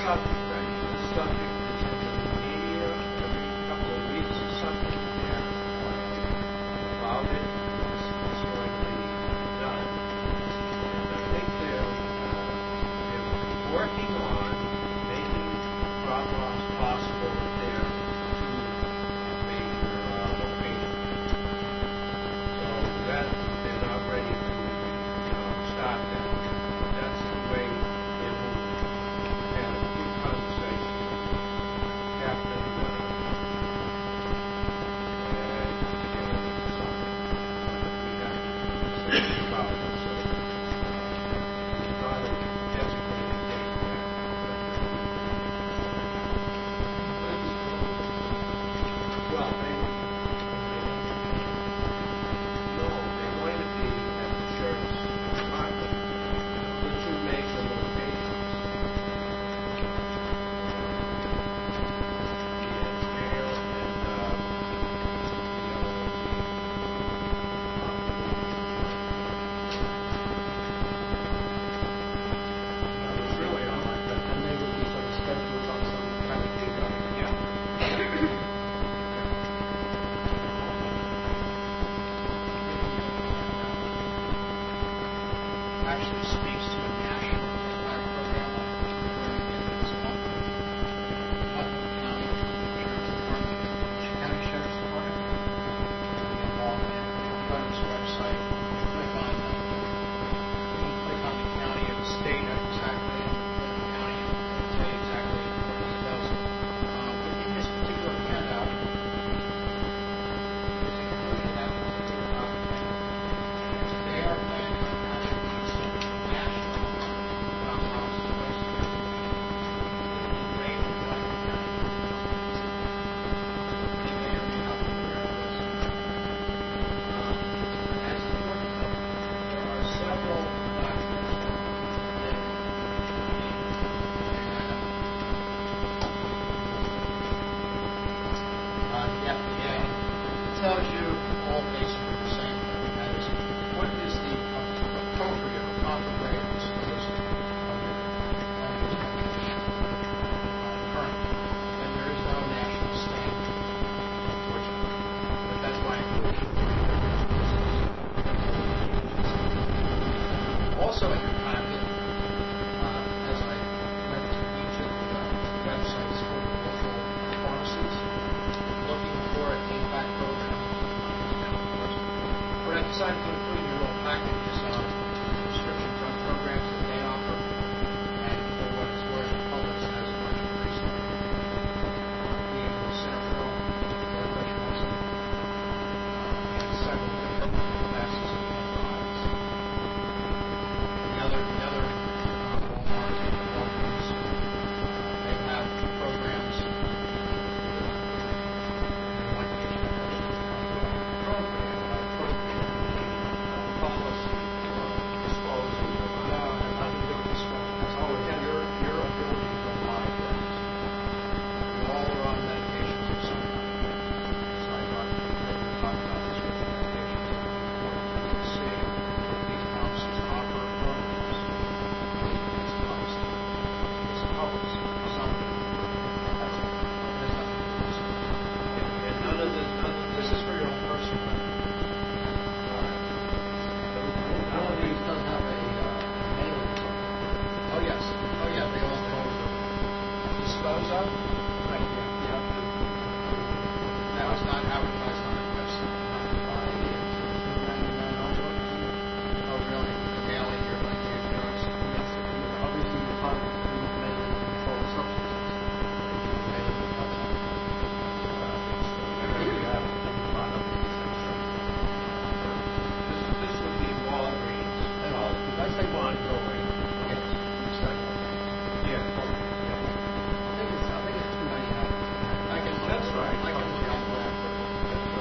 That's right.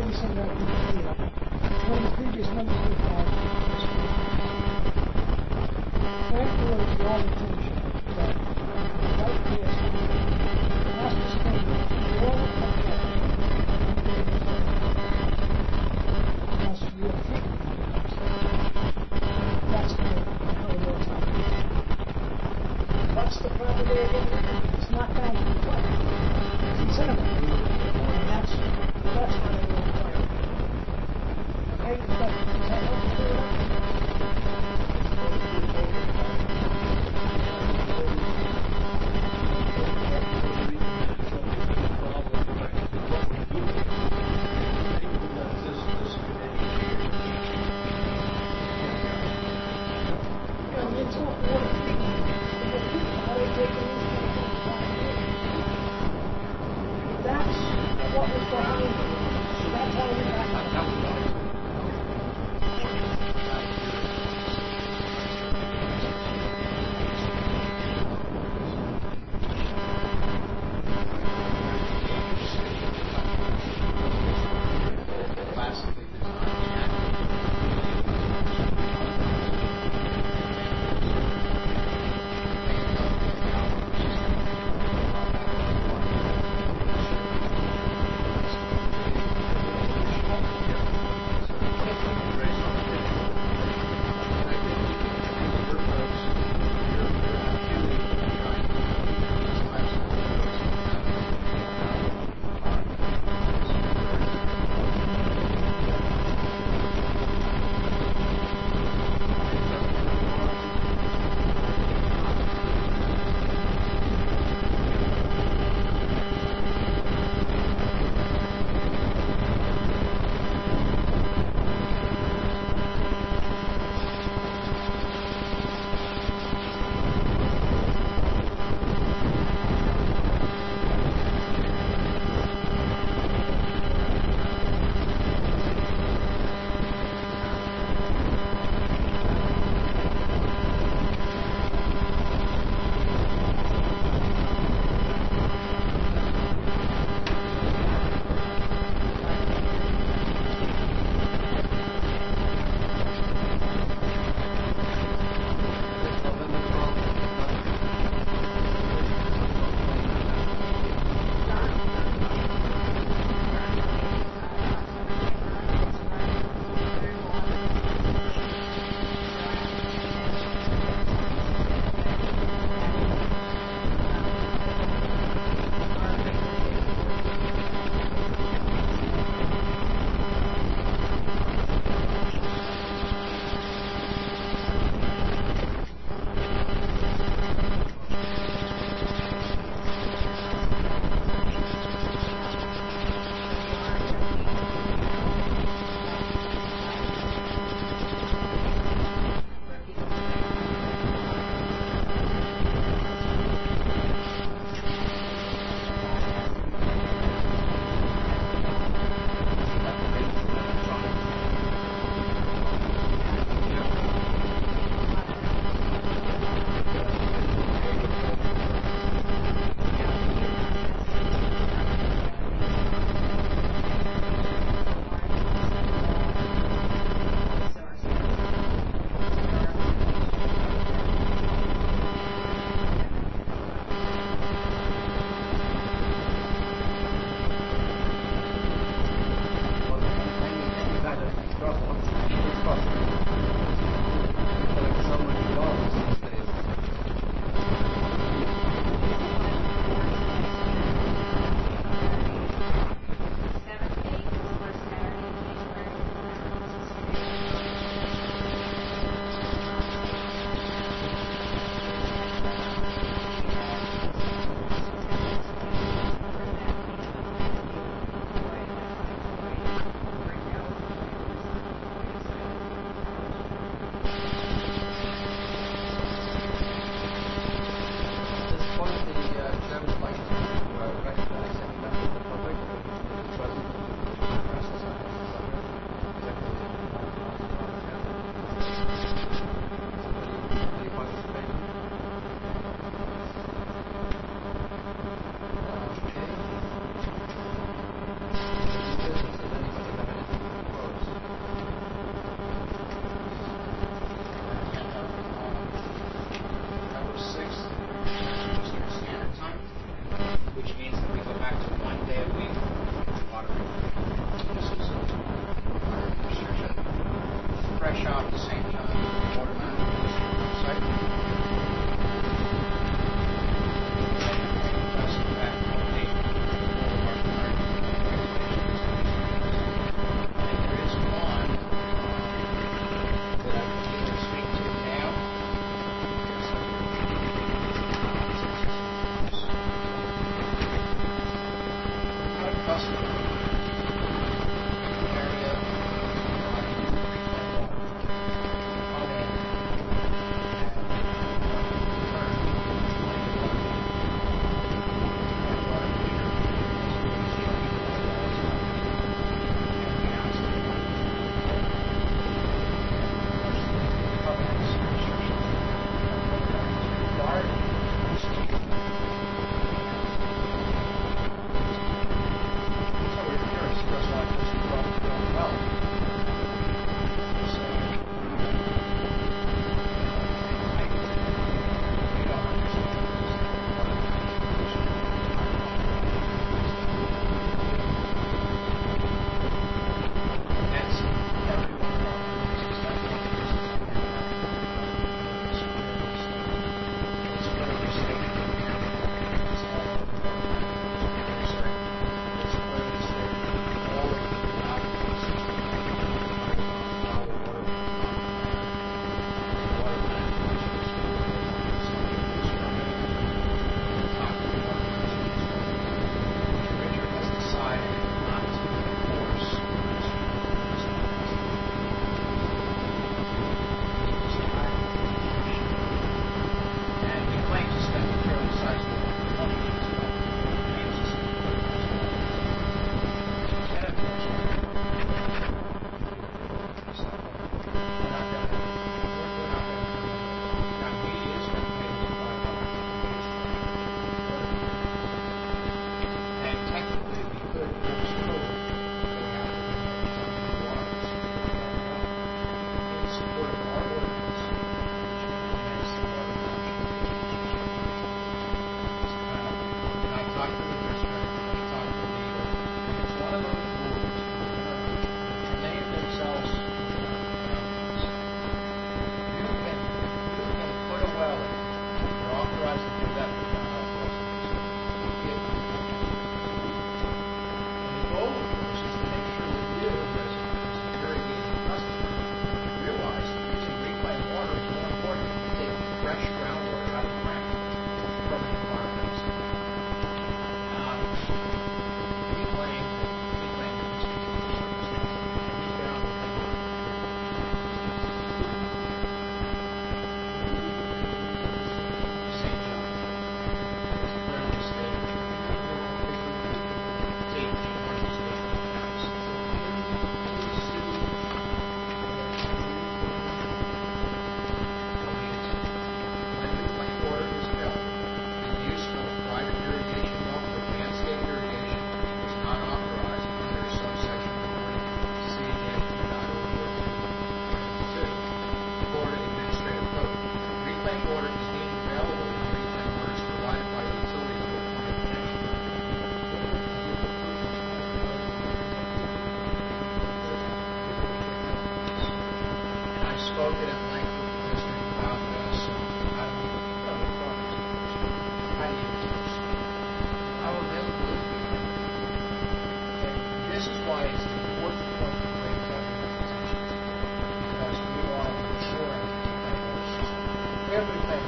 send out people here. One of the previous members of the party, thankfully, the all attention that right here, has to spend all of the unless we are thinking that's the real time. What's the property again? It's not down to the front. It's in cinema. And that's what I will tell you. Okay, is that helpful for you?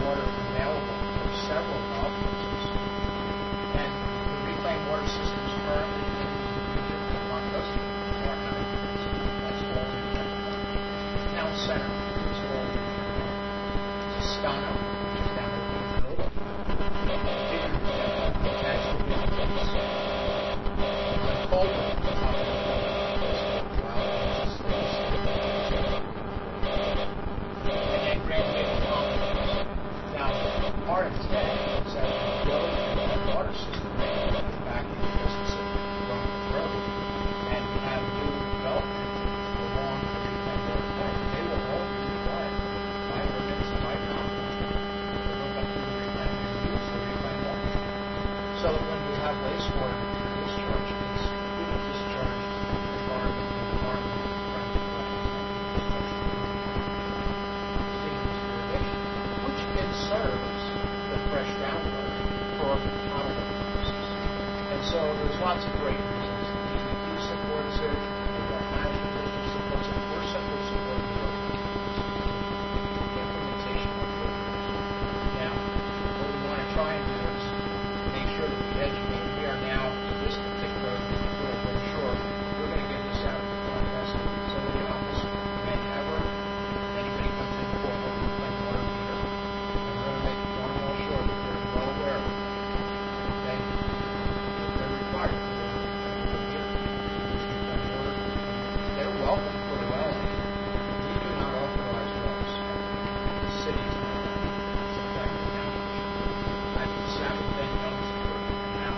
water available for several golf courses. And the reclaimed water systems currently in the region of Montgomery are not in use. That's all reclaimed water. Town Center is all reclaimed water. Toscano, which is down over in the middle of so that when we have wastewater discharge, it's being discharged environment-friendly which conserves the fresh groundwater for potable purposes. And so there's lots of great reasons. The DEQ supports it, the Water Management District supports it, we're simply supporting the implementation of it. Now, what we want to try and do is make sure that we educate. We are now, this particular little brochure, we're going to get this out to the West Utility Office whenever anybody comes in for a reclaimed water meter. And we're going to make one more sure that they're well aware of it. Okay? They're required to do it. They're welcome to put a well in. We do not authorize wells. The cities do. It's a fact of county. I've been 7 10 young now.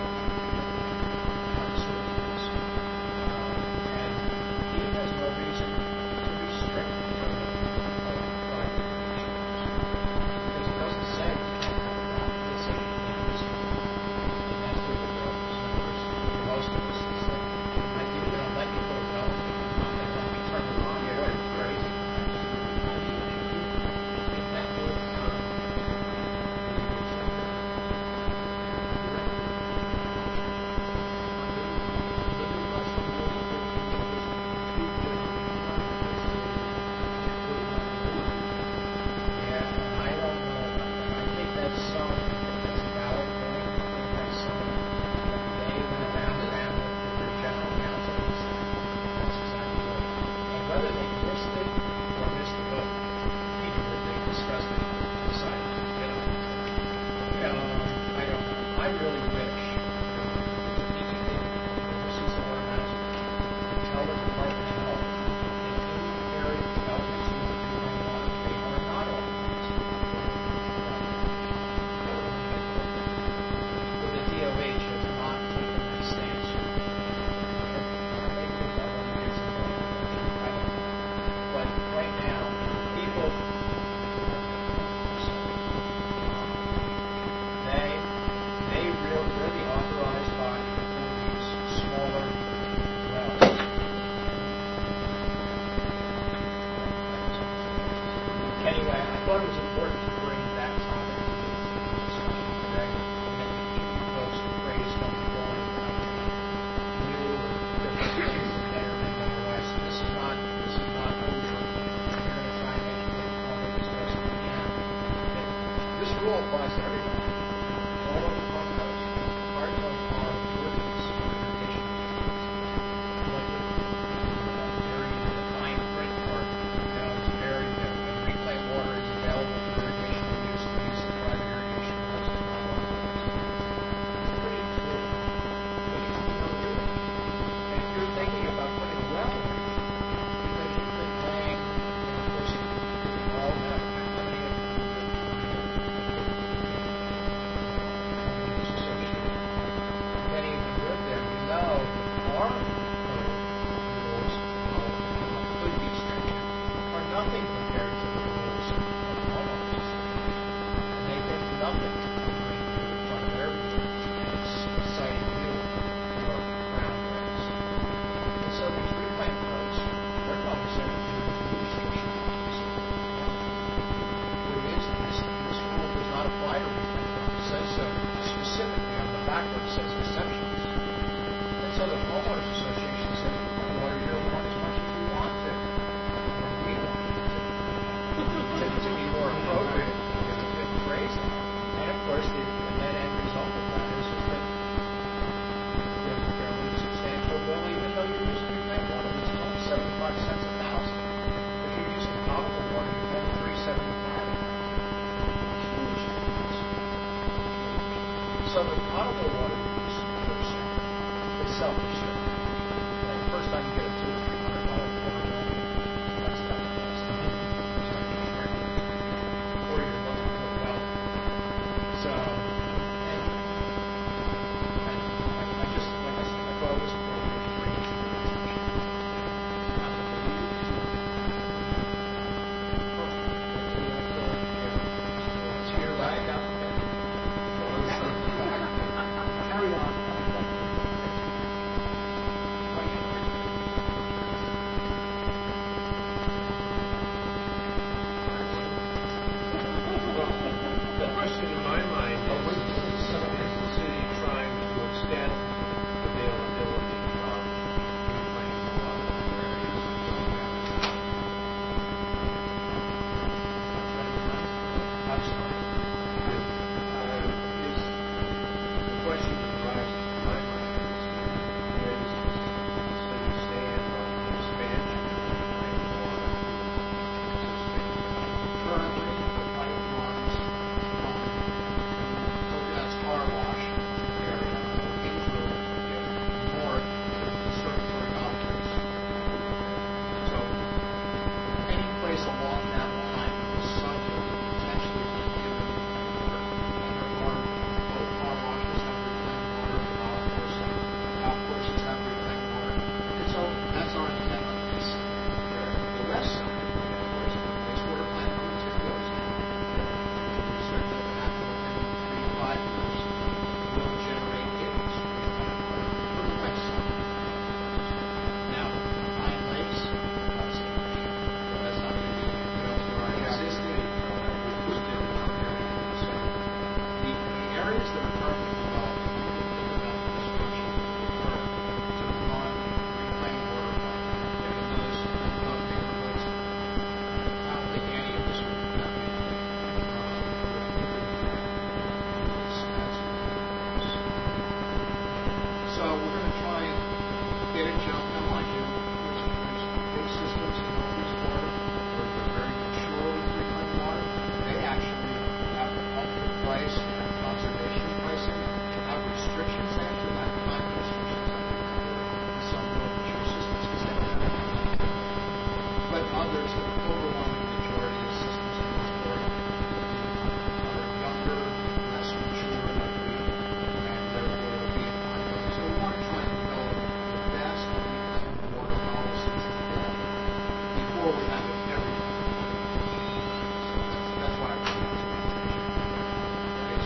And he has no reason to restrict further private insurance. Because it doesn't say it's a industry. And that's what the government's for most of us. It's like, I think they don't let you put a well in. They let me turn it on. What a crazy make that work for yeah, and I don't know about that. I think that's some that's a valid point. I think that's some that they went around with their general counsel. That's exactly right. And whether they missed it or missed the boat, either way they discussed it and decided to get on it. I don't know. I really wish the DEP, Overseas Water Management, could tell the Department of Health that any area of development in reclaimed water, they are not authorized to but the DOH has not taken that stance yet. They could have when we get some money. I don't know. But right now, people they're the authorized body for these smaller wells. Anyway, I thought it was important to bring that topic to the discussion today, and then to keep you folks appraised on the going about new or different things that may or may not arise. So this is not over. We're going to try and educate the public as best we can. This rule applies to everybody. All over the Palm Coast. Part of our ordinance irrigation. Like very the fine print part, is very good. When reclaimed water is available for irrigation use, the use of private irrigation wells is not authorized. It's pretty clear. But you don't do it. And if you're thinking about putting a well in, because you've been paying, of course, you all have how many of you So the potable water use is self-assured. The first time you get a $200 or $300 water bill, that's not the best. Or you're looking for a well. So, and I just, like I said, I thought it was important to bring it to your attention. Cheers, I got Carry on. The question in my mind is the city trying to extend availability of reclaimed water the question that arises in my mind is where does the city stand on the expansion of reclaimed water existing? currently the pipe runs from Coconuts Car Wash area into north to the Conservatory Complex. So any place along that line is subject to potentially being given water. Both car washes have reclaimed water, golf courses have reclaimed water. And so that's our intent on this. The west side, of course, the wastewater plant number 2 goes in. We certainly will have to, within 3 to 5 years, will generate gigs for the west side. Now, Pine Lakes, that's an issue. That's not going to be, our existing, so the areas that are currently developed, we will think about the restriction to non-reclaimed water pipe. And in those neighborhoods, I don't think any of this would be happening. So we're going to try and get a jump. Now, mind you, there's big systems in Northeast Florida where they're very mature with reclaimed water. They actually have competitive price and conservation pricing to have restrictions. They actually have time restrictions on some more mature systems because they don't have any. But others, the overwhelming majority of systems in North Florida are younger, less mature than we, and therefore will be in conflict. So we want to try and develop the best reclaimed water policies before we have it everywhere. So that's why I bring it to your attention. Okay,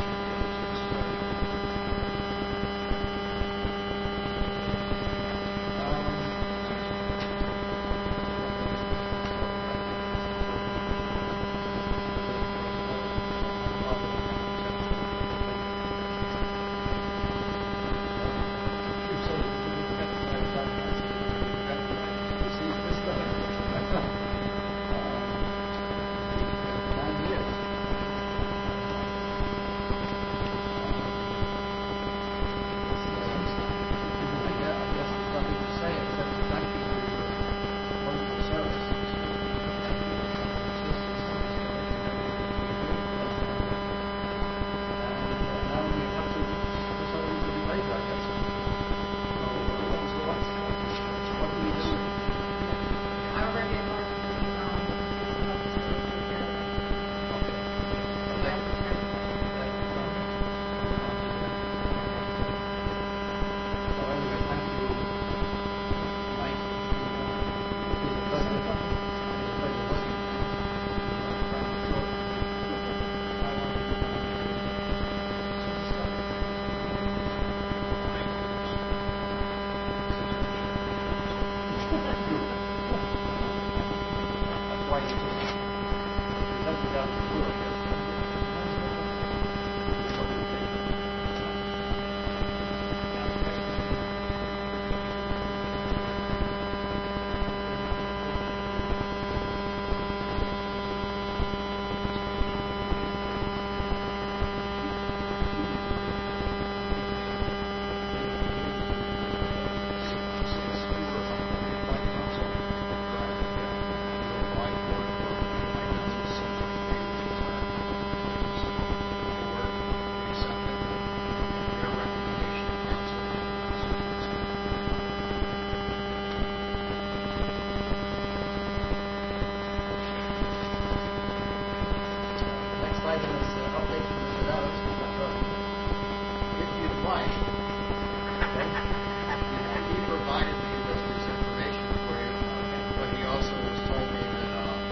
wife. Okay? He provided me with this information for you, but he also was told me that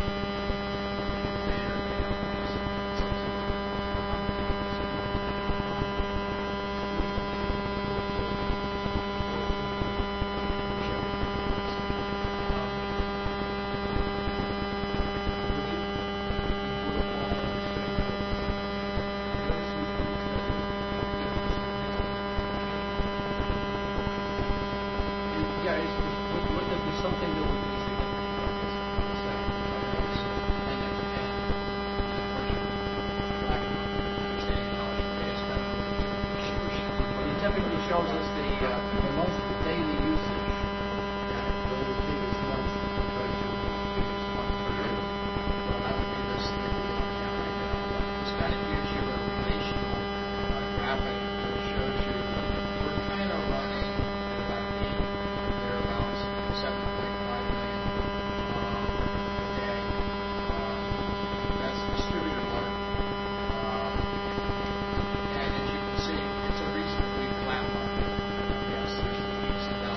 Yeah, would there be something that would be significant about this concept? And unfortunately, lack of understanding knowledge of data stuff. He typically shows us the most daily usage. Whether the biggest month compared to the biggest month per year. Well, that would be this thing we're looking at right now. This kind of gives you a relational graphic that shows you we're kind of running at about 8, thereabouts, 7.5 million a day. That's distributed work. And as you can see, it's a reasonably flat market. Yes, there's peaks and valleys.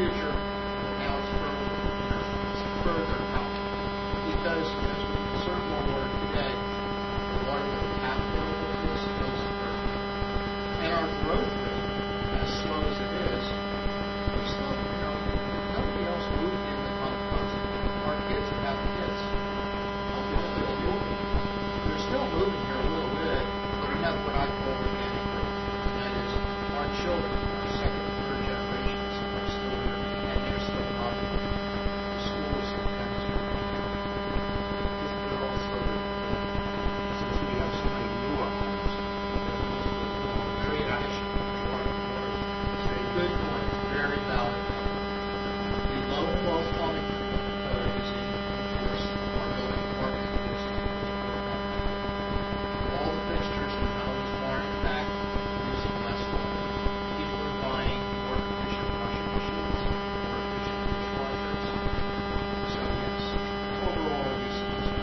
future, now it's further out. Because as we conserve more water today, the water that we have available to us goes further. And our growth rate, as slow as it is, we still, nobody else moved in on the coast. Our kids that have kids, they're still moving here a little bit, but we have what I call organic growth. And that is our children, our second and third generations, are still here, and they're still popular. The schools and things. But also, since we have so many newer homes, Very nice. Good point. Very valid. The low flow plumbing code is in force. Our building department is all the fixtures and houses are in fact using less water. People are buying more efficient washing machines, more efficient dishwashers. So yes, overall we see this.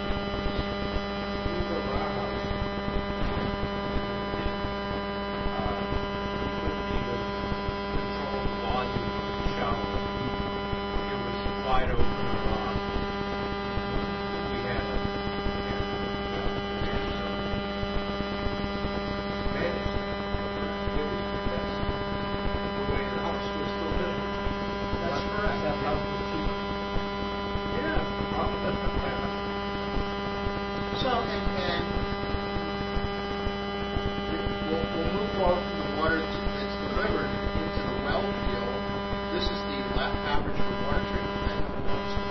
we go to our house, we couldn't even control the volume of the shower. It was wide open on. We had a managed it was the best. The way the house was still living. That's correct. That house was cheap. Yeah, probably. So, and we'll move forward from the water that's delivered into the well field. This is the average for water treatment plant that belongs to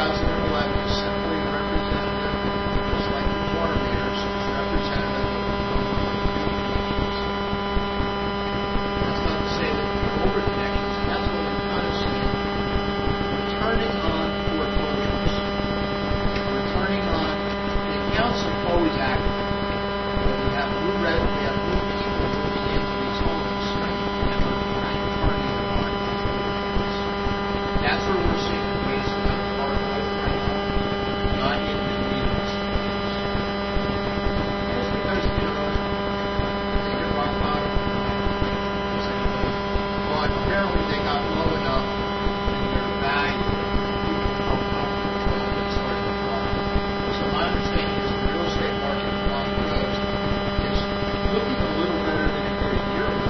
2011 is simply representative, just like the water meters, is representative of the number of connections. That's not to say that we're over connections. That's what we're kind of seeing. We're turning on foreclosures. We're turning on the accounts are always active. But we have new people moving into these homes, and we're turning them on. That's where we're seeing the case of the hard life right now, not in the needles. Just because, they hit rock bottom, but apparently they got low enough in their value that people helped out control and started to fall. So my understanding is the real estate market along the coast is looking a little better than it did a year ago.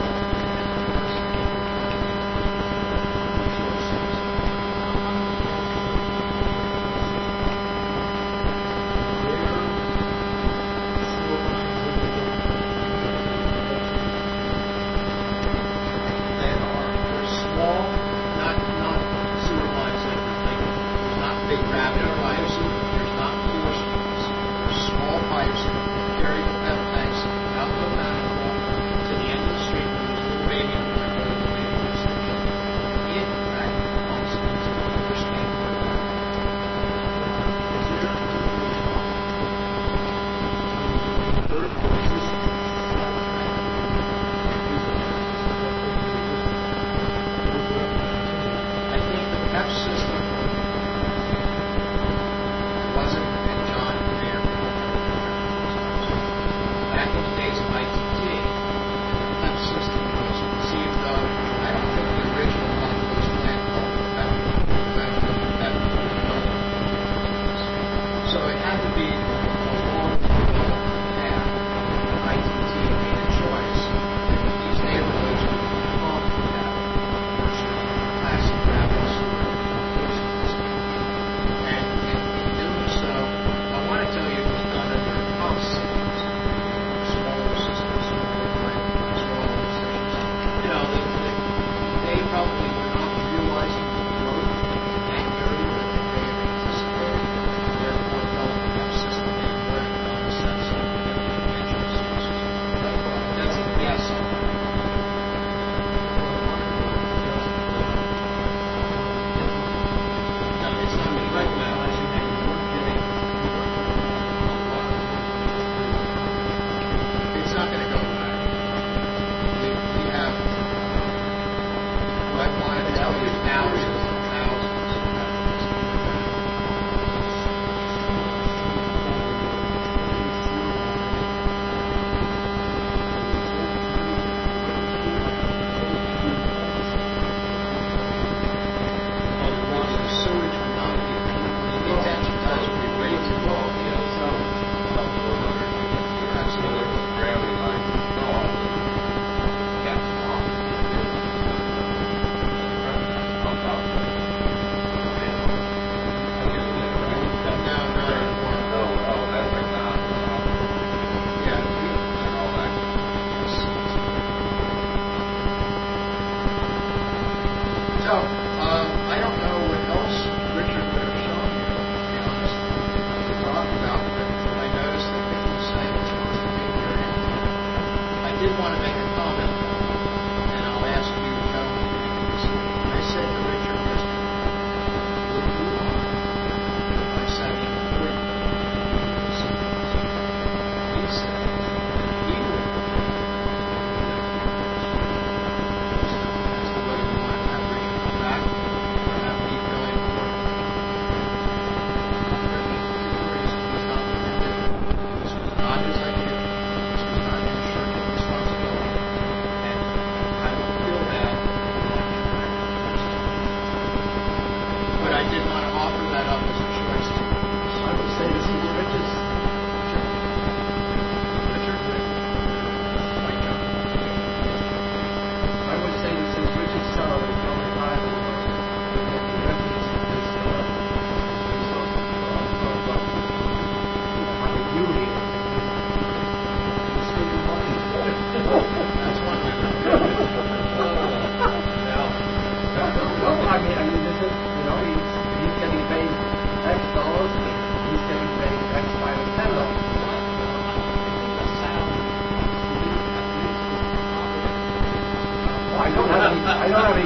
They're small, not sewer lines like you're thinking. There's not big rapid pipes. There's not force mains. There's small pipes that carry the pepper tanks out the manhole to the end of the street where there's a little baby in there where the baby is station. It practically pumps into the force main. I think the PEP system,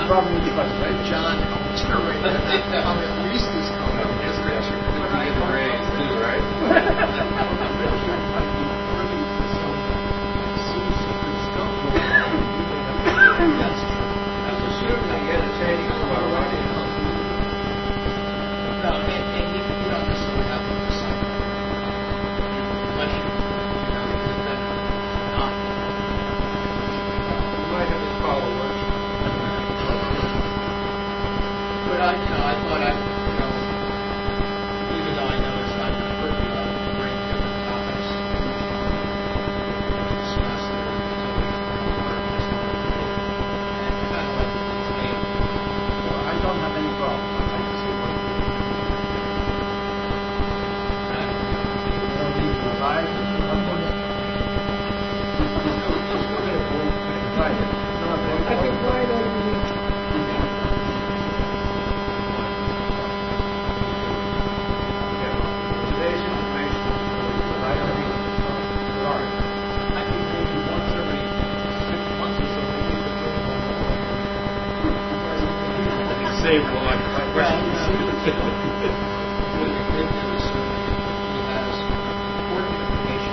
probably need to Right, John, I want you to write that down. How at least this coming up. Yes, Rich, you're going to get a raise too, right? That's true. It's assuming entertaining while running. No, and you don't necessarily have to decide. Unless you know, then not. You might have to call a workshop. But I thought even though I know it's not going to hurt me, I would bring different topics. Discuss the and kind of like the debate. Well, I don't have any problem. I like to see what I think Brian ought to be Today's information is I don't even sorry. I think maybe once every 6 months or so, we need to put it on. Save a lot of questions. What you did is he has important information.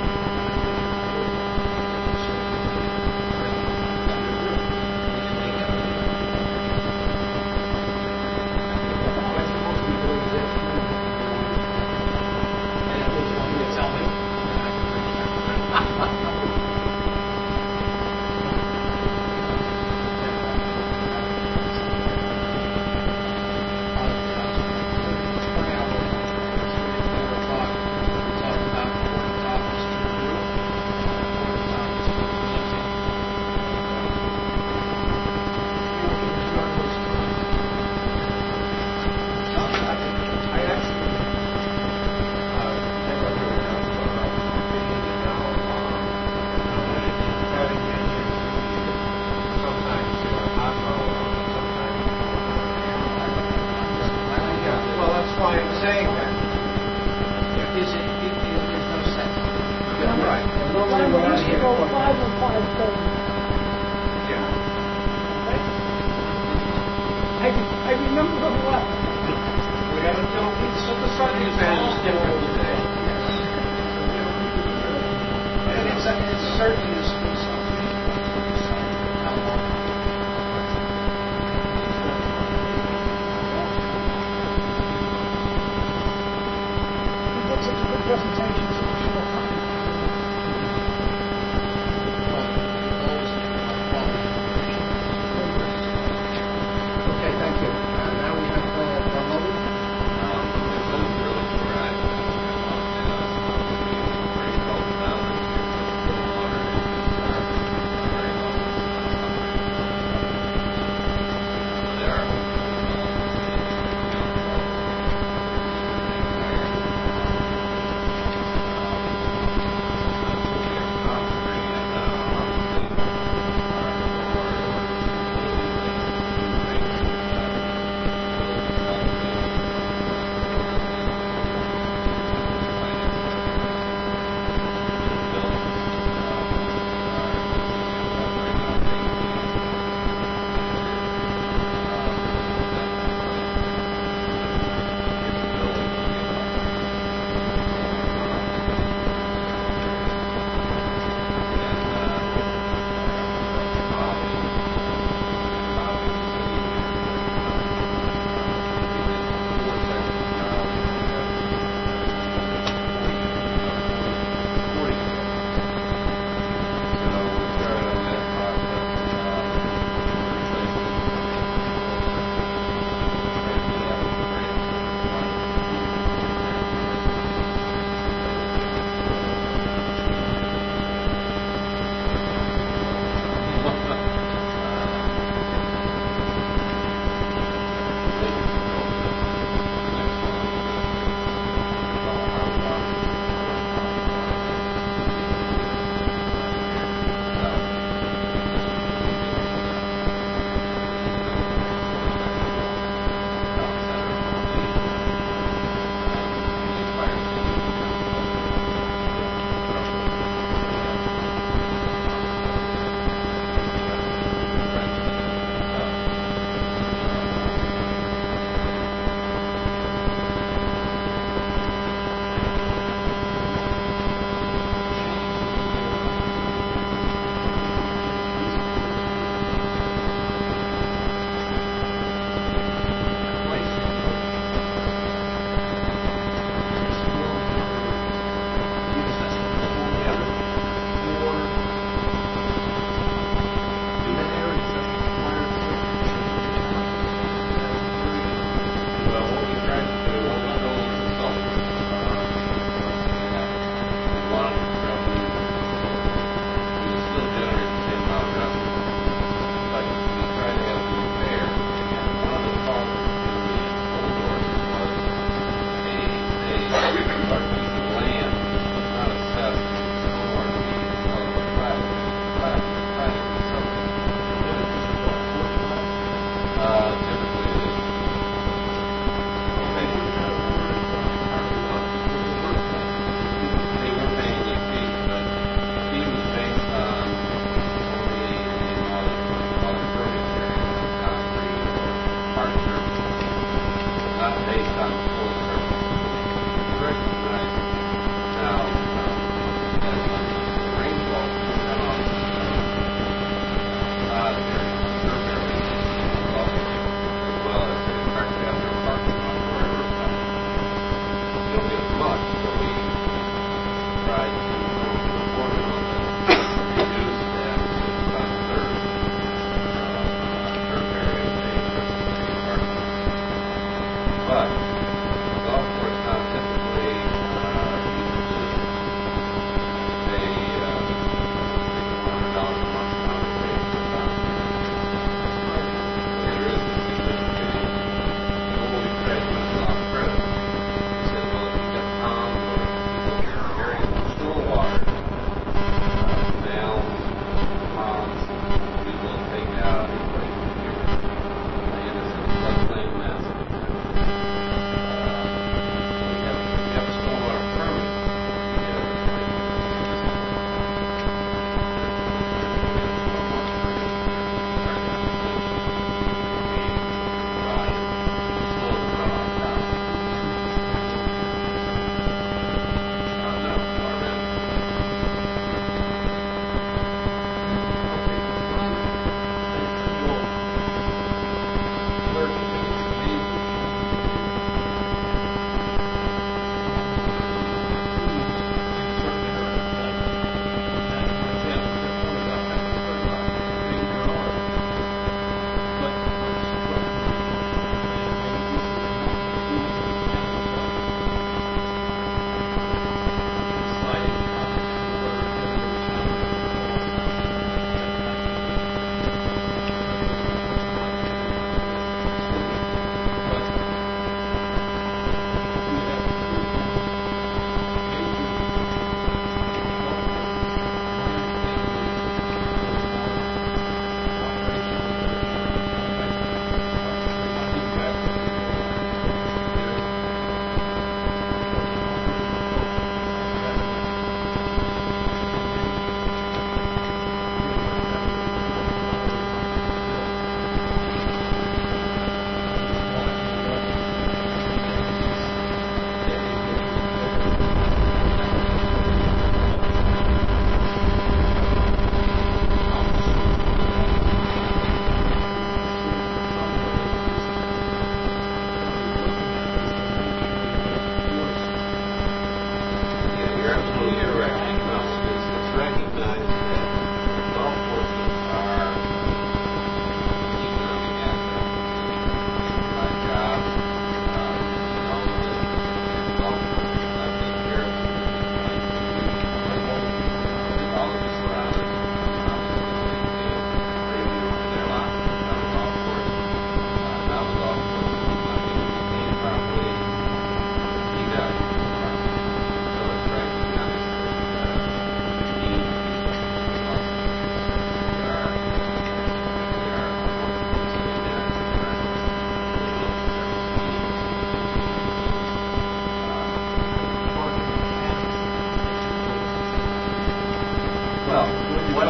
I actually never heard of being now having sometimes half hour, sometimes yeah. Well, that's why I'm saying that. There's no sense. Yeah, right. Brian, we used to go 5 and 5:30. Yeah. I remember them well. We got to tell people so the Sunday is different today. And it's certainly is something. How long? He did such a good presentation, such a short time.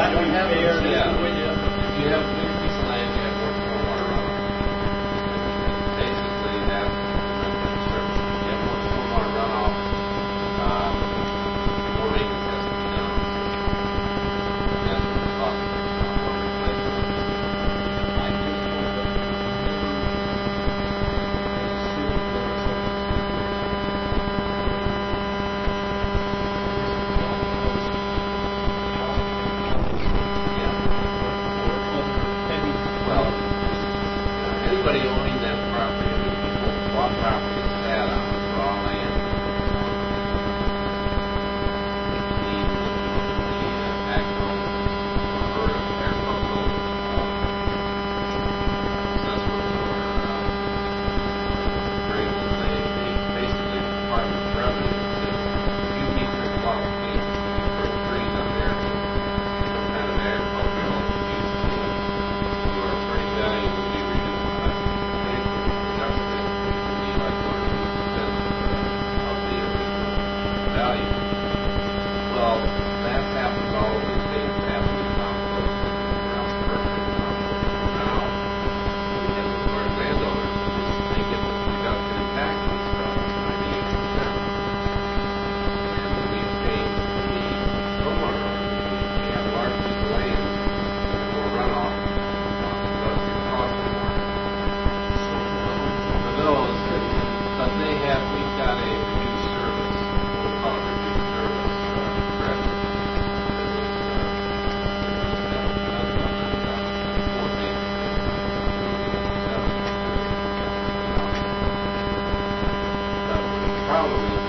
trying to be fair. Yeah. If you have a big piece of land, you have more water runoff. Basically, that service. You have more stormwater runoff. More maintenance has to be done. That's what we're talking about. Replacement. I just Well, anybody owning that property, I mean, people bought property sat on raw land. The actual herd of agricultural assessments or appraisals, they basically the Department of Revenue said, you meet your qualifications for agreeing on there to some kind of agricultural use. Your appraised value will be reduced by substantial reduction. It will be like 1 or 2% of the original value. Well, that's happened all over the state. It's happened in Compost, around Berkeley, now. We have the Florida landowners, they get this reduction in taxes from 98%. And we pay the homeowner owners, we have large piece of land, there's more runoff, because it costs more. For those, but we've got a reduced service, we'll call it reduced service, credit. Probably